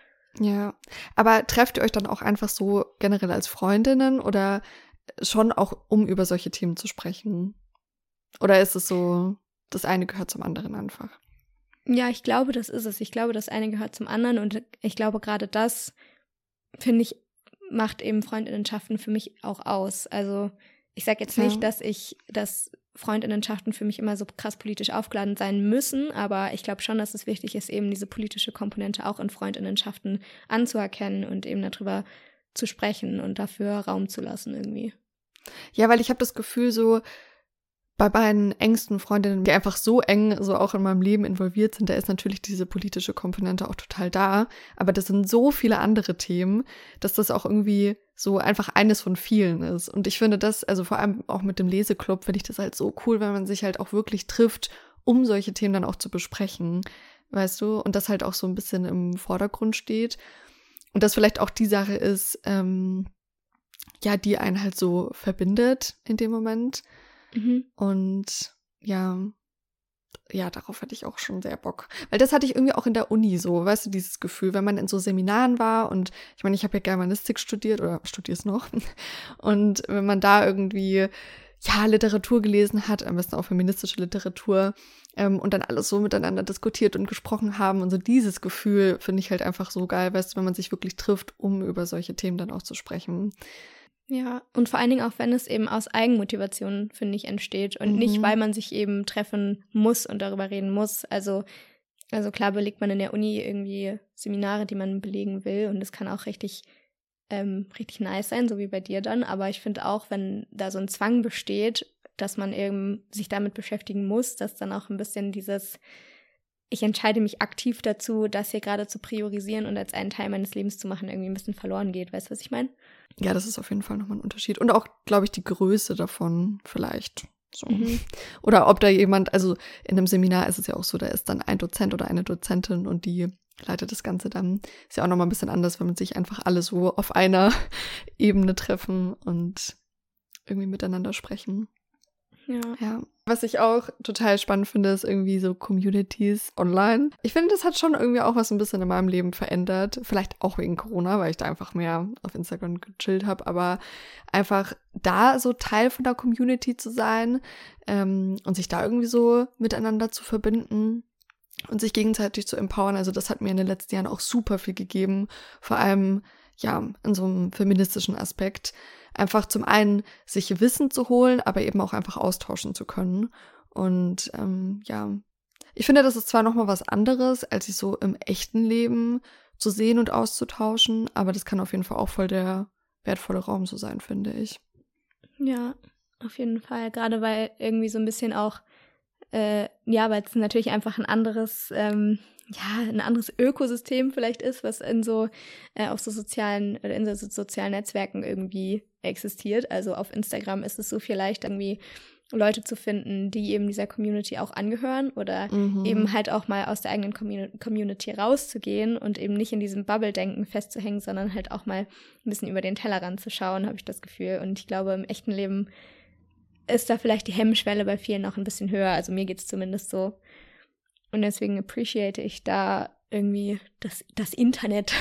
Ja, aber trefft ihr euch dann auch einfach so generell als Freundinnen oder schon auch, um über solche Themen zu sprechen? Oder ist es so, das eine gehört zum anderen einfach? Ja, ich glaube, das ist es. Ich glaube, das eine gehört zum anderen und ich glaube, gerade das, finde ich, macht eben Freundinnenschaften für mich auch aus. Also ich sage jetzt nicht, ja. dass ich, dass Freundinnenschaften für mich immer so krass politisch aufgeladen sein müssen, aber ich glaube schon, dass es wichtig ist, eben diese politische Komponente auch in Freundinnenschaften anzuerkennen und eben darüber zu sprechen und dafür Raum zu lassen irgendwie. Ja, weil ich habe das Gefühl so, bei meinen engsten Freundinnen, die einfach so eng so auch in meinem Leben involviert sind, da ist natürlich diese politische Komponente auch total da. Aber das sind so viele andere Themen, dass das auch irgendwie so einfach eines von vielen ist. Und ich finde das, also vor allem auch mit dem Leseclub, finde ich das halt so cool, wenn man sich halt auch wirklich trifft, um solche Themen dann auch zu besprechen, weißt du? Und das halt auch so ein bisschen im Vordergrund steht. Und das vielleicht auch die Sache ist, ähm, ja, die einen halt so verbindet in dem Moment. Mhm. Und ja, ja, darauf hatte ich auch schon sehr Bock. Weil das hatte ich irgendwie auch in der Uni so, weißt du, dieses Gefühl, wenn man in so Seminaren war und ich meine, ich habe ja Germanistik studiert oder studiere es noch und wenn man da irgendwie, ja, Literatur gelesen hat, am besten auch feministische Literatur ähm, und dann alles so miteinander diskutiert und gesprochen haben und so dieses Gefühl finde ich halt einfach so geil, weißt du, wenn man sich wirklich trifft, um über solche Themen dann auch zu sprechen. Ja, und vor allen Dingen auch, wenn es eben aus Eigenmotivation, finde ich, entsteht und mhm. nicht, weil man sich eben treffen muss und darüber reden muss. Also, also klar belegt man in der Uni irgendwie Seminare, die man belegen will und das kann auch richtig, ähm, richtig nice sein, so wie bei dir dann. Aber ich finde auch, wenn da so ein Zwang besteht, dass man eben sich damit beschäftigen muss, dass dann auch ein bisschen dieses, ich entscheide mich aktiv dazu, das hier gerade zu priorisieren und als einen Teil meines Lebens zu machen, irgendwie ein bisschen verloren geht. Weißt du, was ich meine? Ja, das ist auf jeden Fall nochmal ein Unterschied. Und auch, glaube ich, die Größe davon vielleicht. So. Mhm. Oder ob da jemand, also in einem Seminar ist es ja auch so, da ist dann ein Dozent oder eine Dozentin und die leitet das Ganze dann. Ist ja auch nochmal ein bisschen anders, wenn man sich einfach alle so auf einer Ebene treffen und irgendwie miteinander sprechen. Ja. ja. Was ich auch total spannend finde, ist irgendwie so Communities online. Ich finde, das hat schon irgendwie auch was ein bisschen in meinem Leben verändert. Vielleicht auch wegen Corona, weil ich da einfach mehr auf Instagram gechillt habe. Aber einfach da so Teil von der Community zu sein ähm, und sich da irgendwie so miteinander zu verbinden und sich gegenseitig zu empowern. Also das hat mir in den letzten Jahren auch super viel gegeben. Vor allem, ja, in so einem feministischen Aspekt. Einfach zum einen sich Wissen zu holen, aber eben auch einfach austauschen zu können. Und ähm, ja, ich finde, das ist zwar nochmal was anderes, als sich so im echten Leben zu sehen und auszutauschen, aber das kann auf jeden Fall auch voll der wertvolle Raum so sein, finde ich. Ja, auf jeden Fall. Gerade weil irgendwie so ein bisschen auch, äh, ja, weil es natürlich einfach ein anderes, ähm, ja, ein anderes Ökosystem vielleicht ist, was in so, äh, auf so sozialen, oder in so sozialen Netzwerken irgendwie existiert. Also auf Instagram ist es so viel leichter, irgendwie Leute zu finden, die eben dieser Community auch angehören oder mhm. eben halt auch mal aus der eigenen Commun- Community rauszugehen und eben nicht in diesem Bubble-Denken festzuhängen, sondern halt auch mal ein bisschen über den Tellerrand zu schauen, habe ich das Gefühl. Und ich glaube, im echten Leben ist da vielleicht die Hemmschwelle bei vielen noch ein bisschen höher. Also mir geht es zumindest so. Und deswegen appreciate ich da irgendwie das, das Internet,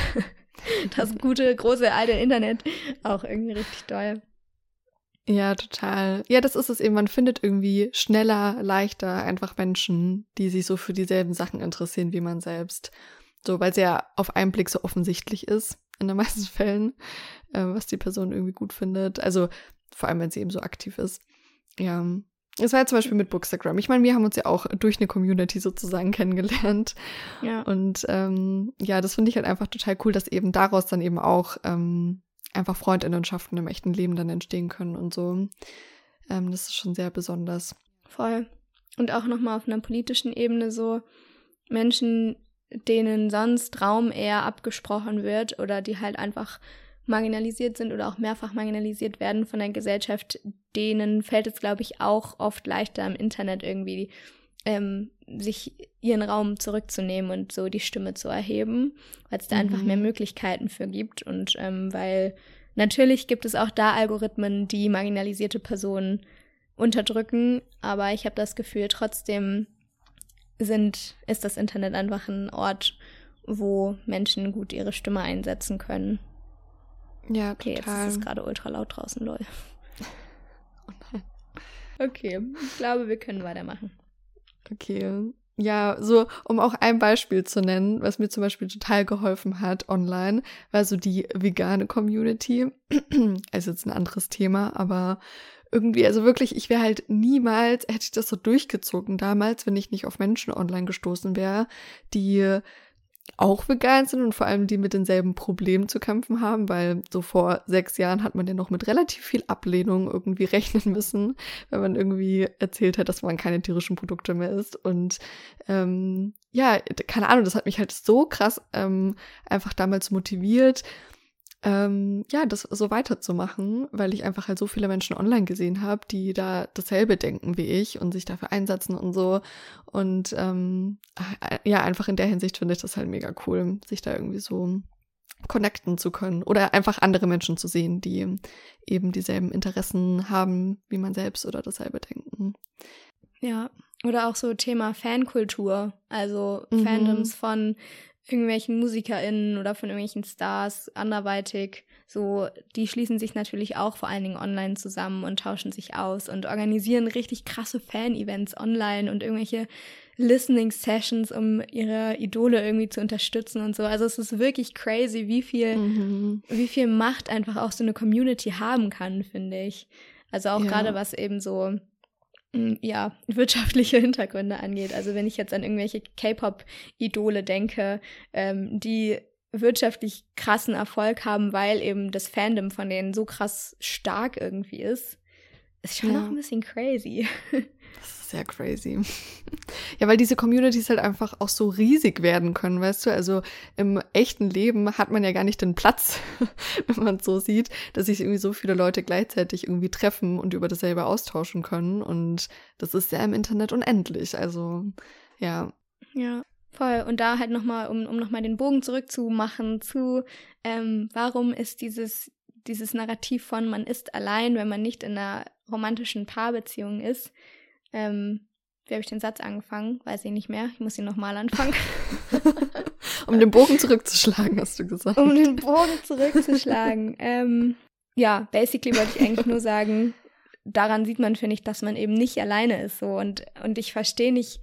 das gute, große, alte Internet auch irgendwie richtig doll. Ja, total. Ja, das ist es eben. Man findet irgendwie schneller, leichter einfach Menschen, die sich so für dieselben Sachen interessieren wie man selbst. So, weil es ja auf einen Blick so offensichtlich ist, in den meisten Fällen, äh, was die Person irgendwie gut findet. Also vor allem, wenn sie eben so aktiv ist. Ja, es war ja zum Beispiel mit Bookstagram. Ich meine, wir haben uns ja auch durch eine Community sozusagen kennengelernt. Ja. Und ähm, ja, das finde ich halt einfach total cool, dass eben daraus dann eben auch ähm, einfach Freundinnenschaften im echten Leben dann entstehen können und so. Ähm, das ist schon sehr besonders. Voll. Und auch nochmal auf einer politischen Ebene so Menschen, denen sonst Raum eher abgesprochen wird oder die halt einfach marginalisiert sind oder auch mehrfach marginalisiert werden von der Gesellschaft, denen fällt es, glaube ich, auch oft leichter im Internet irgendwie, ähm, sich ihren Raum zurückzunehmen und so die Stimme zu erheben, weil es da mhm. einfach mehr Möglichkeiten für gibt und ähm, weil natürlich gibt es auch da Algorithmen, die marginalisierte Personen unterdrücken, aber ich habe das Gefühl, trotzdem sind, ist das Internet einfach ein Ort, wo Menschen gut ihre Stimme einsetzen können. Ja, okay, total. Jetzt ist es gerade ultra laut draußen, lol. Oh nein. Okay, ich glaube, wir können weitermachen. Okay, ja, so, um auch ein Beispiel zu nennen, was mir zum Beispiel total geholfen hat online, war so die vegane Community. Also jetzt ein anderes Thema, aber irgendwie, also wirklich, ich wäre halt niemals, hätte ich das so durchgezogen damals, wenn ich nicht auf Menschen online gestoßen wäre, die auch vegan sind und vor allem die mit denselben Problemen zu kämpfen haben, weil so vor sechs Jahren hat man ja noch mit relativ viel Ablehnung irgendwie rechnen müssen, wenn man irgendwie erzählt hat, dass man keine tierischen Produkte mehr isst. Und ähm, ja, keine Ahnung, das hat mich halt so krass ähm, einfach damals motiviert, ähm, ja, das so weiterzumachen, weil ich einfach halt so viele Menschen online gesehen habe, die da dasselbe denken wie ich und sich dafür einsetzen und so. Und ähm, ja, einfach in der Hinsicht finde ich das halt mega cool, sich da irgendwie so connecten zu können oder einfach andere Menschen zu sehen, die eben dieselben Interessen haben wie man selbst oder dasselbe denken. Ja, oder auch so Thema Fankultur, also Mhm. Fandoms von irgendwelchen MusikerInnen oder von irgendwelchen Stars anderweitig, so, die schließen sich natürlich auch vor allen Dingen online zusammen und tauschen sich aus und organisieren richtig krasse Fan-Events online und irgendwelche Listening-Sessions, um ihre Idole irgendwie zu unterstützen und so. Also es ist wirklich crazy, wie viel, Mhm. wie viel Macht einfach auch so eine Community haben kann, finde ich. Also auch Ja. gerade was eben so ja, wirtschaftliche Hintergründe angeht. Also wenn ich jetzt an irgendwelche K-Pop-Idole denke, ähm, die wirtschaftlich krassen Erfolg haben, weil eben das Fandom von denen so krass stark irgendwie ist, ist schon Ja. noch ein bisschen crazy. Das ist sehr crazy. Ja, weil diese Communities halt einfach auch so riesig werden können, weißt du? Also im echten Leben hat man ja gar nicht den Platz, wenn man es so sieht, dass sich irgendwie so viele Leute gleichzeitig irgendwie treffen und über dasselbe austauschen können. Und das ist ja im Internet unendlich. Also, ja. Ja, voll. Und da halt nochmal, um, um nochmal den Bogen zurückzumachen zu, ähm, warum ist dieses, dieses Narrativ von man ist allein, wenn man nicht in einer romantischen Paarbeziehung ist. Ähm, wie habe ich den Satz angefangen? Weiß ich nicht mehr. Ich muss ihn nochmal anfangen. Um den Bogen zurückzuschlagen, hast du gesagt. Um den Bogen zurückzuschlagen. ähm, ja, basically wollte ich eigentlich nur sagen, daran sieht man, finde ich, dass man eben nicht alleine ist. So. Und, und ich verstehe nicht,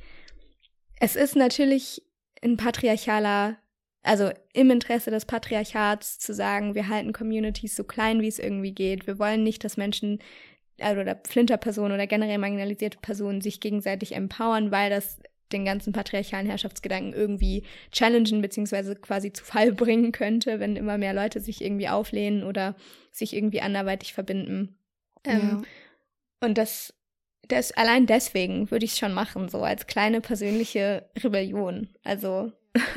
es ist natürlich ein patriarchaler, also im Interesse des Patriarchats zu sagen, wir halten Communities so klein, wie es irgendwie geht. Wir wollen nicht, dass Menschen also oder Flinterpersonen oder generell marginalisierte Personen sich gegenseitig empowern, weil das den ganzen patriarchalen Herrschaftsgedanken irgendwie challengen beziehungsweise quasi zu Fall bringen könnte, wenn immer mehr Leute sich irgendwie auflehnen oder sich irgendwie anderweitig verbinden. Ja. Ähm, und das, das allein deswegen würde ich es schon machen, so als kleine persönliche Rebellion. Also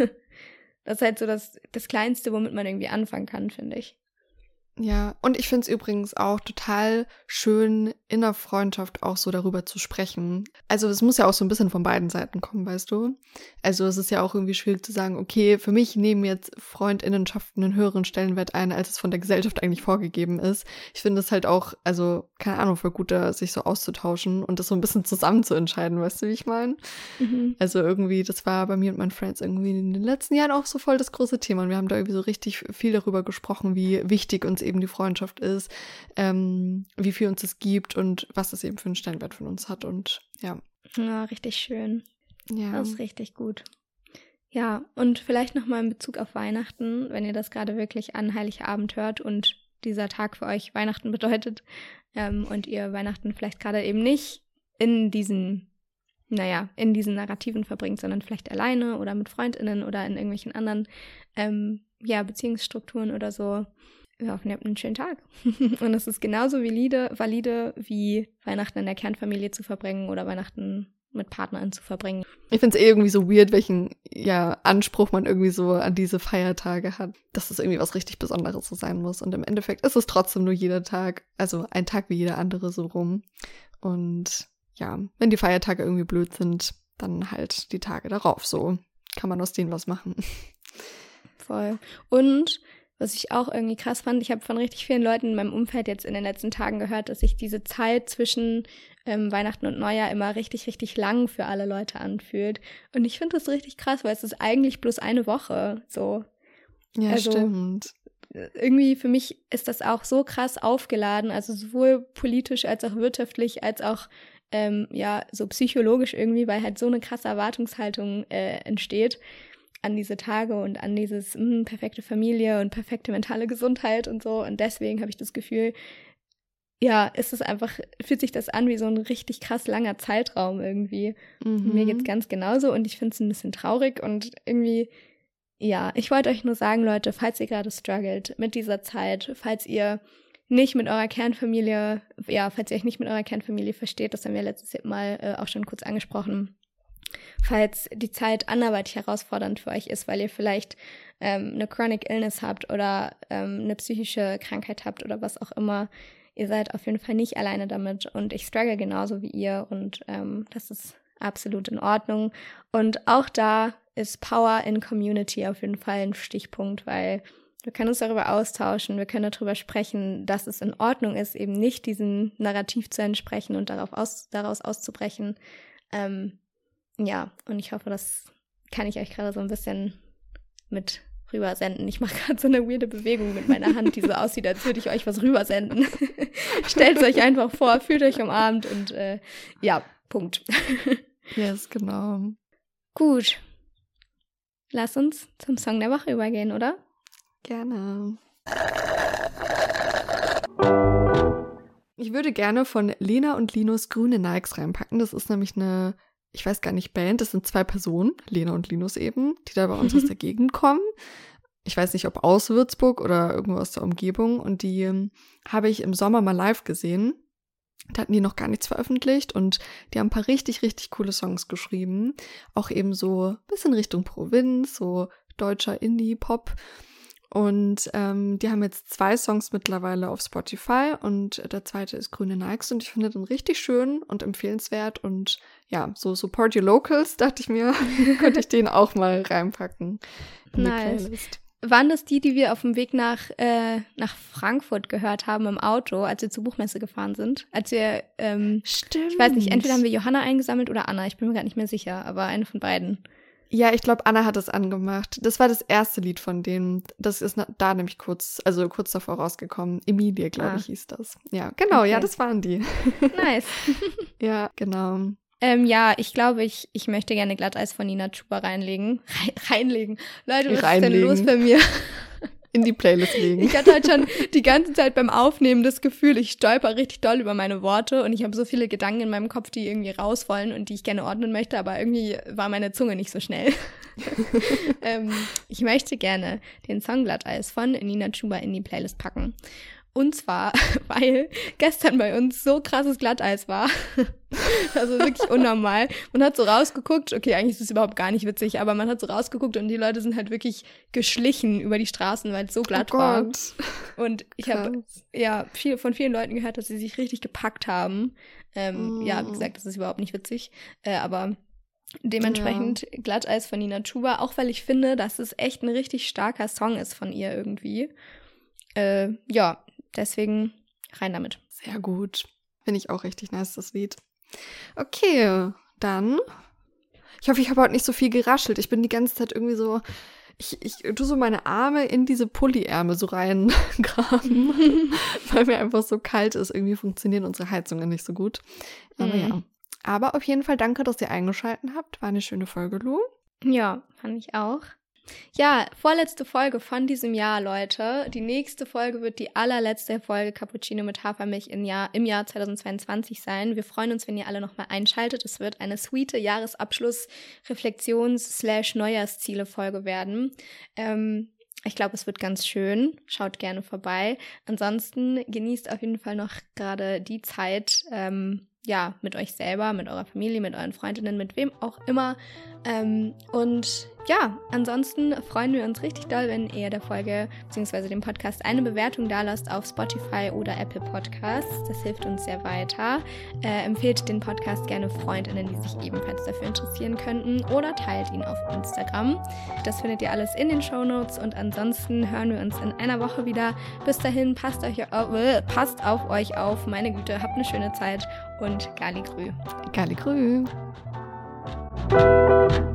das ist halt so das, das Kleinste, womit man irgendwie anfangen kann, finde ich. Ja, und ich finde es übrigens auch total schön, in der Freundschaft auch so darüber zu sprechen. Also es muss ja auch so ein bisschen von beiden Seiten kommen, weißt du? Also es ist ja auch irgendwie schwierig zu sagen, okay, für mich nehmen jetzt Freundinnenschaften einen höheren Stellenwert ein, als es von der Gesellschaft eigentlich vorgegeben ist. Ich finde es halt auch, also keine Ahnung, voll gut, da sich so auszutauschen und das so ein bisschen zusammen zu entscheiden, weißt du, wie ich meine? Mhm. Also irgendwie, das war bei mir und meinen Friends irgendwie in den letzten Jahren auch so voll das große Thema und wir haben da irgendwie so richtig viel darüber gesprochen, wie wichtig uns eben die Freundschaft ist, ähm, wie viel uns es gibt und was es eben für einen Stellenwert von uns hat und ja. Ja, richtig schön. Ja. Das ist richtig gut. Ja, und vielleicht nochmal in Bezug auf Weihnachten, wenn ihr das gerade wirklich an Heiligabend hört und dieser Tag für euch Weihnachten bedeutet ähm, und ihr Weihnachten vielleicht gerade eben nicht in diesen, naja, in diesen Narrativen verbringt, sondern vielleicht alleine oder mit FreundInnen oder in irgendwelchen anderen ähm, ja, Beziehungsstrukturen oder so. Wir hoffen, ihr habt einen schönen Tag. Und es ist genauso valide, valide wie Weihnachten in der Kernfamilie zu verbringen oder Weihnachten mit PartnerInnen zu verbringen. Ich finde es eh irgendwie so weird, welchen ja, Anspruch man irgendwie so an diese Feiertage hat, dass es irgendwie was richtig Besonderes so sein muss. Und im Endeffekt ist es trotzdem nur jeder Tag, also ein Tag wie jeder andere so rum. Und ja, wenn die Feiertage irgendwie blöd sind, dann halt die Tage darauf. So kann man aus denen was machen. Voll. Und was ich auch irgendwie krass fand, ich habe von richtig vielen Leuten in meinem Umfeld jetzt in den letzten Tagen gehört, dass sich diese Zeit zwischen ähm, Weihnachten und Neujahr immer richtig, richtig lang für alle Leute anfühlt. Und ich finde das richtig krass, weil es ist eigentlich bloß eine Woche so. Ja, also, stimmt. Irgendwie für mich ist das auch so krass aufgeladen, also sowohl politisch als auch wirtschaftlich, als auch ähm, ja so psychologisch irgendwie, weil halt so eine krasse Erwartungshaltung äh, entsteht an diese Tage und an dieses mh, perfekte Familie und perfekte mentale Gesundheit und so. Und deswegen habe ich das Gefühl, ja, ist es einfach, fühlt sich das an wie so ein richtig krass langer Zeitraum irgendwie. Mhm. Mir geht's ganz genauso und ich finde es ein bisschen traurig und irgendwie, ja, ich wollte euch nur sagen, Leute, falls ihr gerade struggelt mit dieser Zeit, falls ihr nicht mit eurer Kernfamilie, ja, falls ihr euch nicht mit eurer Kernfamilie versteht, das haben wir letztes Mal äh, auch schon kurz angesprochen, falls die Zeit anderweitig herausfordernd für euch ist, weil ihr vielleicht ähm, eine Chronic Illness habt oder ähm, eine psychische Krankheit habt oder was auch immer, ihr seid auf jeden Fall nicht alleine damit und ich struggle genauso wie ihr und ähm, das ist absolut in Ordnung. Und auch da ist Power in Community auf jeden Fall ein Stichpunkt, weil wir können uns darüber austauschen, wir können darüber sprechen, dass es in Ordnung ist, eben nicht diesem Narrativ zu entsprechen und darauf aus, daraus auszubrechen. Ähm, ja, und ich hoffe, das kann ich euch gerade so ein bisschen mit rübersenden. Ich mache gerade so eine weirde Bewegung mit meiner Hand, die so aussieht, als würde ich euch was rübersenden. Stellt es euch einfach vor, fühlt euch umarmt und äh, ja, Punkt. Yes, genau. Gut. Lass uns zum Song der Woche übergehen, oder? Gerne. Ich würde gerne von Lena und Linus Grüne Nikes reinpacken. Das ist nämlich eine, ich weiß gar nicht, Band. Das sind zwei Personen, Lena und Linus eben, die da bei uns aus der Gegend kommen. Ich weiß nicht, ob aus Würzburg oder irgendwo aus der Umgebung. Und die ähm, habe ich im Sommer mal live gesehen. Da hatten die noch gar nichts veröffentlicht und die haben ein paar richtig, richtig coole Songs geschrieben. Auch eben so ein bisschen Richtung Provinz, so deutscher Indie-Pop. Und ähm, die haben jetzt zwei Songs mittlerweile auf Spotify und der zweite ist Grüne Nikes und ich finde den richtig schön und empfehlenswert und ja, so Support Your Locals, dachte ich mir, könnte ich den auch mal reinpacken in nice. die Playlist. Waren das die, die wir auf dem Weg nach, äh, nach Frankfurt gehört haben im Auto, als wir zur Buchmesse gefahren sind? Als wir, ähm, Stimmt. Ich weiß nicht, entweder haben wir Johanna eingesammelt oder Anna, ich bin mir gar nicht mehr sicher, aber eine von beiden. Ja, ich glaube, Anna hat es angemacht. Das war das erste Lied von denen. Das ist na- da nämlich kurz, also kurz davor rausgekommen. Emilie, glaube Ah. ich, hieß das. Ja, genau, Okay. ja, das waren die. Nice. Ja, genau. ähm, ja, ich glaube, ich, ich möchte gerne Glatteis von Nina Chuba reinlegen. Rein, reinlegen. Leute, was Reinlegen. ist denn los bei mir? In die Playlist legen. Ich hatte halt schon die ganze Zeit beim Aufnehmen das Gefühl, ich stolper richtig doll über meine Worte und ich habe so viele Gedanken in meinem Kopf, die irgendwie raus wollen und die ich gerne ordnen möchte, aber irgendwie war meine Zunge nicht so schnell. ähm, ich möchte gerne den Song Glatteis von Nina Chuba in die Playlist packen. Und zwar, weil gestern bei uns so krasses Glatteis war. Also wirklich unnormal. Man hat so rausgeguckt, okay, eigentlich ist es überhaupt gar nicht witzig, aber man hat so rausgeguckt und die Leute sind halt wirklich geschlichen über die Straßen, weil es so glatt Oh war. Gott. Und ich habe Krass. ja viel, von vielen Leuten gehört, dass sie sich richtig gepackt haben. Ähm, Mm. Ja, wie gesagt, das ist überhaupt nicht witzig. Äh, aber dementsprechend Glatteis von Nina Chuba, auch weil ich finde, dass es echt ein richtig starker Song ist von ihr irgendwie. Äh, ja, deswegen rein damit. Sehr gut. Finde ich auch richtig nice, das Lied. Okay, dann. Ich hoffe, ich habe heute nicht so viel geraschelt. Ich bin die ganze Zeit irgendwie so. Ich, ich tue so meine Arme in diese Pulli-Ärmel so reingraben, weil mir einfach so kalt ist. Irgendwie funktionieren unsere Heizungen nicht so gut. Aber Mhm. ja. Aber auf jeden Fall danke, dass ihr eingeschaltet habt. War eine schöne Folge, Lu. Ja, fand ich auch. Ja, vorletzte Folge von diesem Jahr, Leute. Die nächste Folge wird die allerletzte Folge Cappuccino mit Hafermilch im Jahr, im Jahr zweitausendzweiundzwanzig sein. Wir freuen uns, wenn ihr alle nochmal einschaltet. Es wird eine sweete Jahresabschluss-Reflexions-Neujahrsziele-Folge werden. Ähm, ich glaube, es wird ganz schön. Schaut gerne vorbei. Ansonsten genießt auf jeden Fall noch gerade die Zeit, ähm, ja, mit euch selber, mit eurer Familie, mit euren Freundinnen, mit wem auch immer. Ähm, und ja, ansonsten freuen wir uns richtig doll, wenn ihr der Folge bzw. dem Podcast eine Bewertung dalasst auf Spotify oder Apple Podcasts. Das hilft uns sehr weiter. Äh, empfehlt den Podcast gerne Freundinnen, die sich ebenfalls dafür interessieren könnten, oder teilt ihn auf Instagram. Das findet ihr alles in den Shownotes und ansonsten hören wir uns in einer Woche wieder. Bis dahin, passt, euch auf, äh, passt auf euch auf. Meine Güte, habt eine schöne Zeit und Gali Grü. Gali Grü.